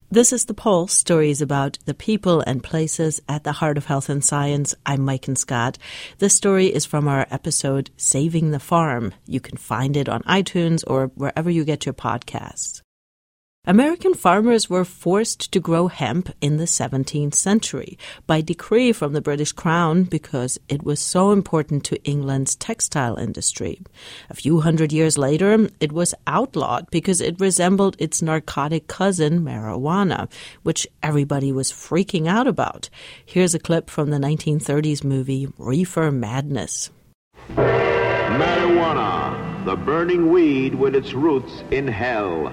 This is The Pulse, stories about the people and places at the heart of health and science. I'm Maiken Scott. This story is from our episode, Saving the Farm. You can find it on iTunes or wherever you get your podcasts. American farmers were forced to grow hemp in the 17th century by decree from the British Crown because it was so important to England's textile industry. A few hundred years later, it was outlawed because it resembled its narcotic cousin, marijuana, which everybody was freaking out about. Here's a clip from the 1930s movie Reefer Madness. Marijuana, the burning weed with its roots in hell.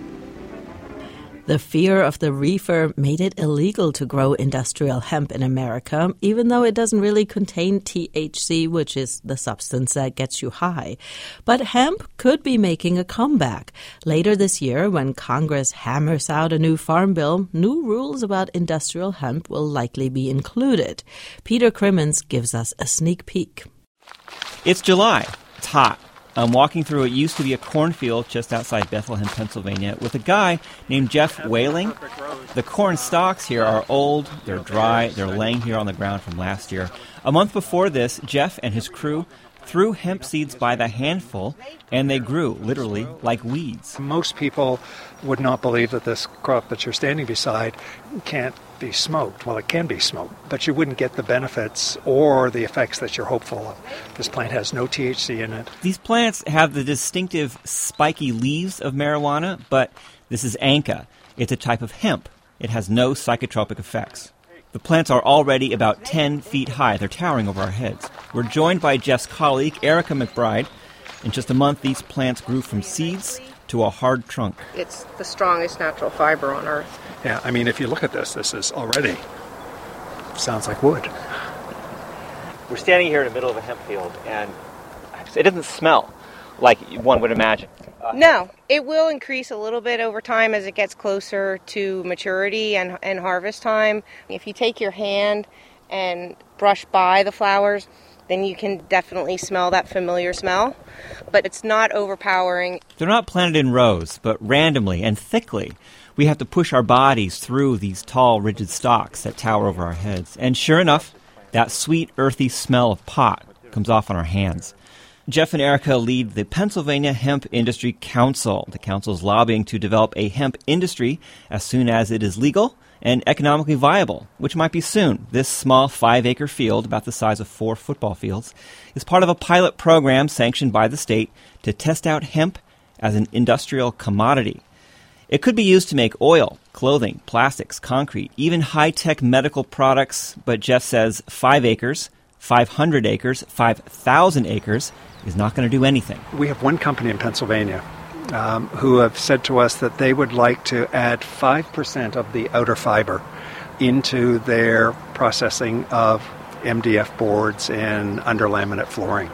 The fear of the reefer made it illegal to grow industrial hemp in America, even though it doesn't really contain THC, which is the substance that gets you high. But hemp could be making a comeback. Later this year, when Congress hammers out a new farm bill, new rules about industrial hemp will likely be included. Peter Crimmins gives us a sneak peek. It's July. It's hot. I'm walking through what used to be a cornfield just outside Bethlehem, Pennsylvania, with a guy named Jeff Whaling. The corn stalks here are old, they're dry, they're laying here on the ground from last year. A month before this, Jeff and his crew threw hemp seeds by the handful, and they grew, literally, like weeds. Most people would not believe that this crop that you're standing beside can't be smoked. Well, it can be smoked, but you wouldn't get the benefits or the effects that you're hopeful of. This plant has no THC in it. These plants have the distinctive spiky leaves of marijuana, but this is Anka. It's a type of hemp. It has no psychotropic effects. The plants are already about 10 feet high. They're towering over our heads. We're joined by Jeff's colleague, Erica McBride. In just a month, these plants grew from seeds to a hard trunk. It's the strongest natural fiber on Earth. Yeah, I mean, if you look at this is already sounds like wood. We're standing here in the middle of a hemp field, and it doesn't smell like one would imagine. No, it will increase a little bit over time as it gets closer to maturity and harvest time. If you take your hand and brush by the flowers, then you can definitely smell that familiar smell, but it's not overpowering. They're not planted in rows, but randomly and thickly. We have to push our bodies through these tall, rigid stalks that tower over our heads. And sure enough, that sweet, earthy smell of pot comes off on our hands. Jeff and Erica lead the Pennsylvania Hemp Industry Council. The council is lobbying to develop a hemp industry as soon as it is legal and economically viable, which might be soon. This small 5-acre field, about the size of 4 football fields, is part of a pilot program sanctioned by the state to test out hemp as an industrial commodity. It could be used to make oil, clothing, plastics, concrete, even high-tech medical products, but Jeff says 5 acres, 500 acres, 5,000 acres is not going to do anything. We have one company in Pennsylvania who have said to us that they would like to add 5% of the outer fiber into their processing of MDF boards and underlaminate flooring.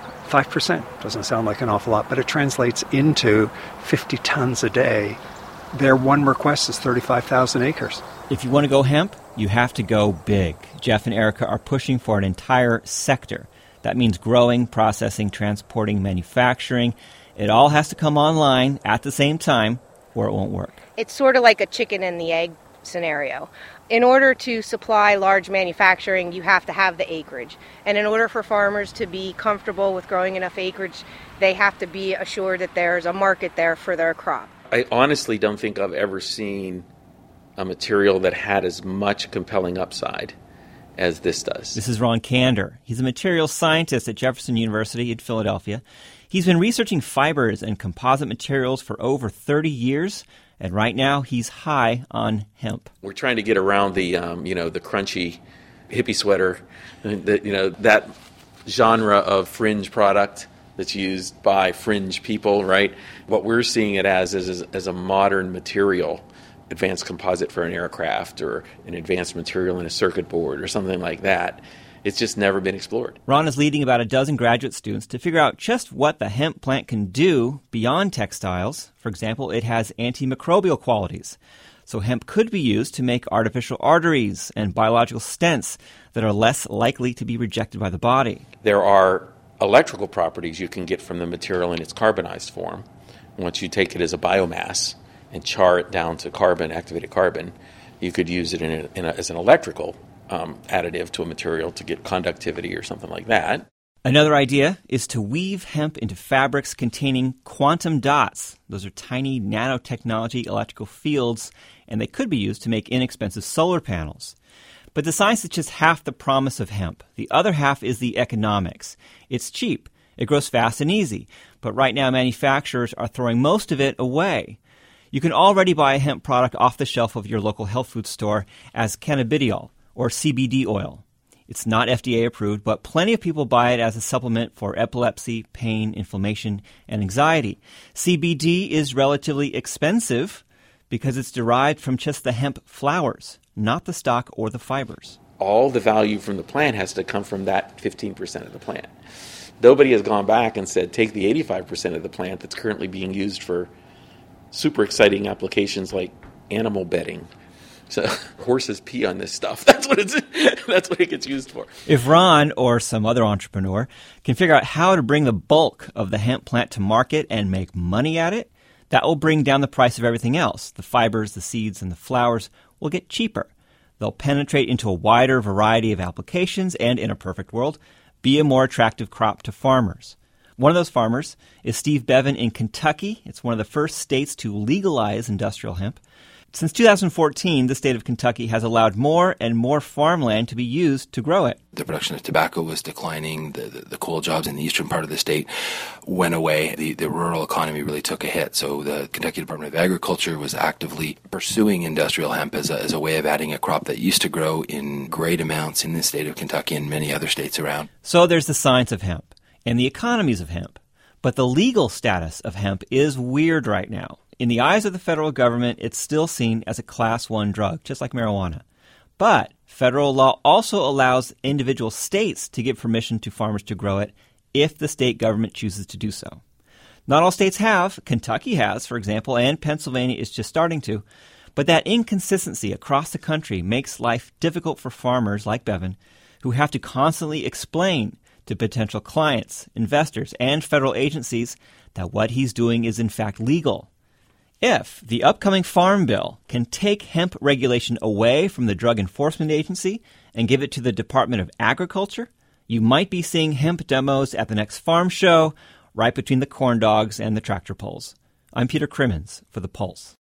5% doesn't sound like an awful lot, but it translates into 50 tons a day. Their one request is 35,000 acres. If you want to go hemp, you have to go big. Jeff and Erica are pushing for an entire sector. That means growing, processing, transporting, manufacturing. It all has to come online at the same time or it won't work. It's sort of like a chicken and the egg scenario. In order to supply large manufacturing, you have to have the acreage. And in order for farmers to be comfortable with growing enough acreage, they have to be assured that there's a market there for their crop. I honestly don't think I've ever seen a material that had as much compelling upside as this does. This is Ron Kander. He's a materials scientist at Jefferson University in Philadelphia. He's been researching fibers and composite materials for over 30 years, and right now he's high on hemp. We're trying to get around the, the crunchy hippie sweater, that genre of fringe product that's used by fringe people, right? What we're seeing it as is as a modern material, advanced composite for an aircraft or an advanced material in a circuit board or something like that. It's just never been explored. Ron is leading about a dozen graduate students to figure out just what the hemp plant can do beyond textiles. For example, it has antimicrobial qualities. So hemp could be used to make artificial arteries and biological stents that are less likely to be rejected by the body. There are electrical properties you can get from the material in its carbonized form once you take it as a biomass and char it down to carbon, activated carbon, you could use it as an electrical additive to a material to get conductivity or something like that. Another idea is to weave hemp into fabrics containing quantum dots. Those are tiny nanotechnology electrical fields, and they could be used to make inexpensive solar panels. But the science is just half the promise of hemp. The other half is the economics. It's cheap. It grows fast and easy. But right now, manufacturers are throwing most of it away. You can already buy a hemp product off the shelf of your local health food store as cannabidiol or CBD oil. It's not FDA approved, but plenty of people buy it as a supplement for epilepsy, pain, inflammation, and anxiety. CBD is relatively expensive because it's derived from just the hemp flowers, not the stalk or the fibers. All the value from the plant has to come from that 15% of the plant. Nobody has gone back and said, take the 85% of the plant that's currently being used for super exciting applications like animal bedding. So horses pee on this stuff. That's what it gets used for. If Ron or some other entrepreneur can figure out how to bring the bulk of the hemp plant to market and make money at it, that will bring down the price of everything else. The fibers, the seeds, and the flowers will get cheaper. They'll penetrate into a wider variety of applications and, in a perfect world, be a more attractive crop to farmers. One of those farmers is Steve Bevan in Kentucky. It's one of the first states to legalize industrial hemp. Since 2014, the state of Kentucky has allowed more and more farmland to be used to grow it. The production of tobacco was declining. The coal jobs in the eastern part of the state went away. The rural economy really took a hit. So the Kentucky Department of Agriculture was actively pursuing industrial hemp as a way of adding a crop that used to grow in great amounts in the state of Kentucky and many other states around. So there's the science of hemp and the economies of hemp. But the legal status of hemp is weird right now. In the eyes of the federal government, it's still seen as a Class 1 drug, just like marijuana. But federal law also allows individual states to give permission to farmers to grow it if the state government chooses to do so. Not all states have. Kentucky has, for example, and Pennsylvania is just starting to. But that inconsistency across the country makes life difficult for farmers like Bevan, who have to constantly explain to potential clients, investors, and federal agencies that what he's doing is in fact legal. If the upcoming Farm Bill can take hemp regulation away from the Drug Enforcement Agency and give it to the Department of Agriculture, you might be seeing hemp demos at the next farm show, right between the corn dogs and the tractor pulls. I'm Peter Crimmins for The Pulse.